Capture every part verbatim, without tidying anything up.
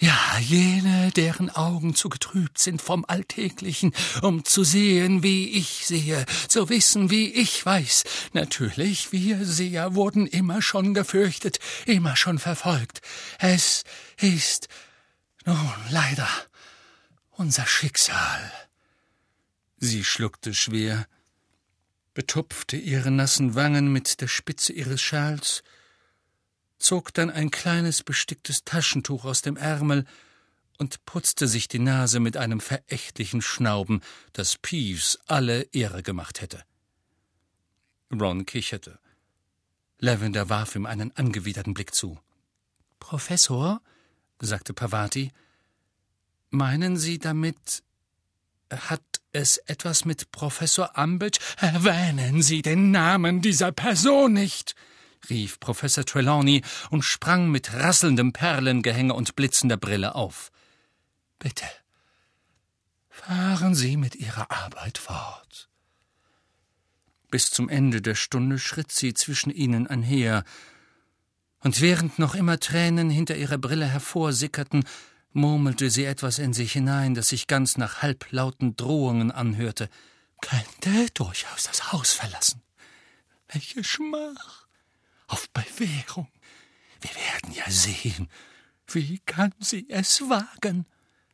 Ja, jene, deren Augen zu getrübt sind vom Alltäglichen, um zu sehen, wie ich sehe, zu wissen, wie ich weiß. Natürlich, wir Seher wurden immer schon gefürchtet, immer schon verfolgt. Es ist nun leider unser Schicksal. Sie schluckte schwer, betupfte ihre nassen Wangen mit der Spitze ihres Schals, zog dann ein kleines besticktes Taschentuch aus dem Ärmel und putzte sich die Nase mit einem verächtlichen Schnauben, das Peeves alle Ehre gemacht hätte. Ron kicherte. Lavender warf ihm einen angewiderten Blick zu. »Professor«, sagte Parvati, »meinen Sie damit, hat es etwas mit Professor Umbridge?« »Erwähnen Sie den Namen dieser Person nicht«, rief Professor Trelawney und sprang mit rasselndem Perlengehänge und blitzender Brille auf. »Bitte, fahren Sie mit Ihrer Arbeit fort.« Bis zum Ende der Stunde schritt sie zwischen ihnen einher, und während noch immer Tränen hinter ihrer Brille hervorsickerten, murmelte sie etwas in sich hinein, das sich ganz nach halblauten Drohungen anhörte. »Könnte durchaus das Haus verlassen. Welche Schmach! Auf Bewährung. Wir werden ja sehen. Wie kann sie es wagen?«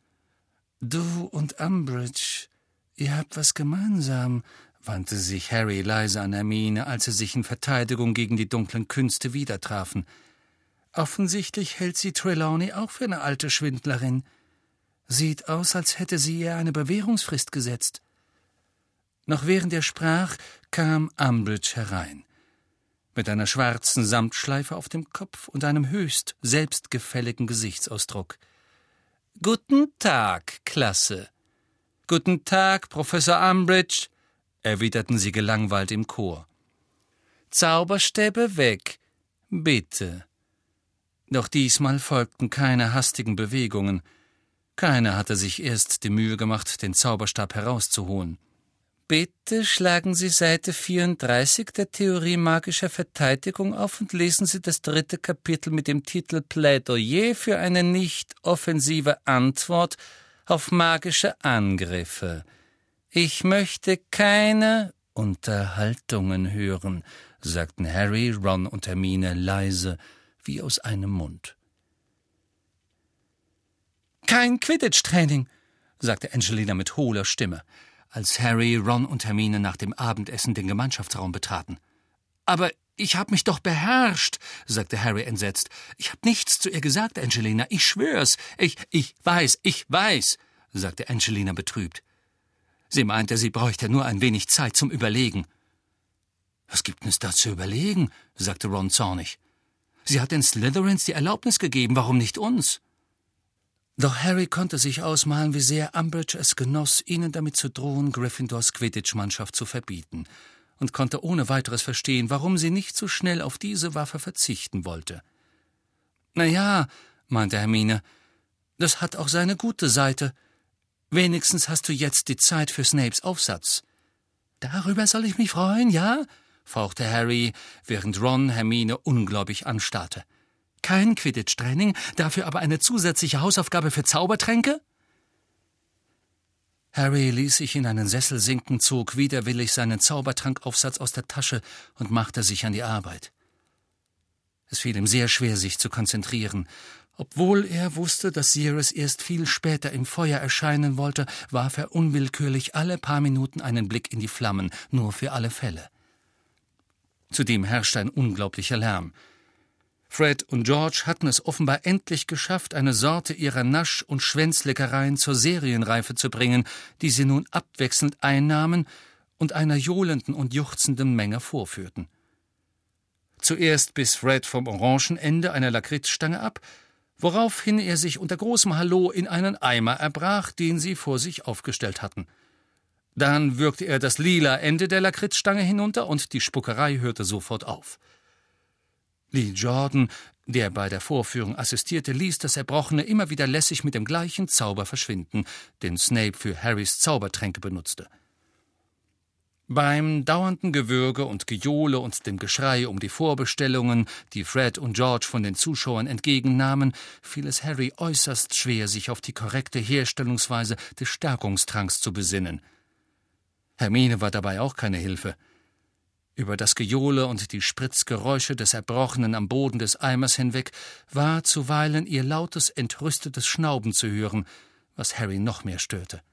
»Du und Umbridge, ihr habt was gemeinsam«, wandte sich Harry leise an Hermine, als sie sich in Verteidigung gegen die dunklen Künste wieder trafen. »Offensichtlich hält sie Trelawney auch für eine alte Schwindlerin. Sieht aus, als hätte sie ihr eine Bewährungsfrist gesetzt.« Noch während er sprach, kam Umbridge herein, mit einer schwarzen Samtschleife auf dem Kopf und einem höchst selbstgefälligen Gesichtsausdruck. »Guten Tag, Klasse.« »Guten Tag, Professor Umbridge«, erwiderten sie gelangweilt im Chor. »Zauberstäbe weg, bitte.« Doch diesmal folgten keine hastigen Bewegungen. Keiner hatte sich erst die Mühe gemacht, den Zauberstab herauszuholen. »Bitte schlagen Sie Seite vierunddreißig der Theorie magischer Verteidigung auf und lesen Sie das dritte Kapitel mit dem Titel »Plädoyer für eine nicht offensive Antwort auf magische Angriffe«. »Ich möchte keine Unterhaltungen hören«, sagten Harry, Ron und Hermine leise, wie aus einem Mund. »Kein Quidditch-Training«, sagte Angelina mit hohler Stimme, als Harry, Ron und Hermine nach dem Abendessen den Gemeinschaftsraum betraten. »Aber ich hab mich doch beherrscht«, sagte Harry entsetzt. »Ich hab nichts zu ihr gesagt, Angelina, ich schwör's. Ich, ich weiß, ich weiß«, sagte Angelina betrübt. Sie meinte, sie bräuchte nur ein wenig Zeit zum Überlegen. »Was gibt es da zu überlegen?«, sagte Ron zornig. »Sie hat den Slytherins die Erlaubnis gegeben, warum nicht uns?« Doch Harry konnte sich ausmalen, wie sehr Umbridge es genoss, ihnen damit zu drohen, Gryffindors Quidditch-Mannschaft zu verbieten, und konnte ohne weiteres verstehen, warum sie nicht so schnell auf diese Waffe verzichten wollte. »Na ja«, meinte Hermine, »das hat auch seine gute Seite. Wenigstens hast du jetzt die Zeit für Snapes Aufsatz.« »Darüber soll ich mich freuen, ja?«, fauchte Harry, während Ron Hermine ungläubig anstarrte. »Kein Quidditch-Training, dafür aber eine zusätzliche Hausaufgabe für Zaubertränke?« Harry ließ sich in einen Sessel sinken, zog widerwillig seinen Zaubertrankaufsatz aus der Tasche und machte sich an die Arbeit. Es fiel ihm sehr schwer, sich zu konzentrieren. Obwohl er wusste, dass Sirius erst viel später im Feuer erscheinen wollte, warf er unwillkürlich alle paar Minuten einen Blick in die Flammen, nur für alle Fälle. Zudem herrschte ein unglaublicher Lärm. Fred und George hatten es offenbar endlich geschafft, eine Sorte ihrer Nasch- und Schwänzleckereien zur Serienreife zu bringen, die sie nun abwechselnd einnahmen und einer johlenden und juchzenden Menge vorführten. Zuerst biss Fred vom Orangenende einer Lakritzstange ab, woraufhin er sich unter großem Hallo in einen Eimer erbrach, den sie vor sich aufgestellt hatten. Dann würgte er das lila Ende der Lakritzstange hinunter, und die Spuckerei hörte sofort auf. Lee Jordan, der bei der Vorführung assistierte, ließ das Erbrochene immer wieder lässig mit dem gleichen Zauber verschwinden, den Snape für Harrys Zaubertränke benutzte. Beim dauernden Gewürge und Gejohle und dem Geschrei um die Vorbestellungen, die Fred und George von den Zuschauern entgegennahmen, fiel es Harry äußerst schwer, sich auf die korrekte Herstellungsweise des Stärkungstranks zu besinnen. Hermine war dabei auch keine Hilfe. Über das Gejohle und die Spritzgeräusche des Erbrochenen am Boden des Eimers hinweg war zuweilen ihr lautes, entrüstetes Schnauben zu hören, was Harry noch mehr störte.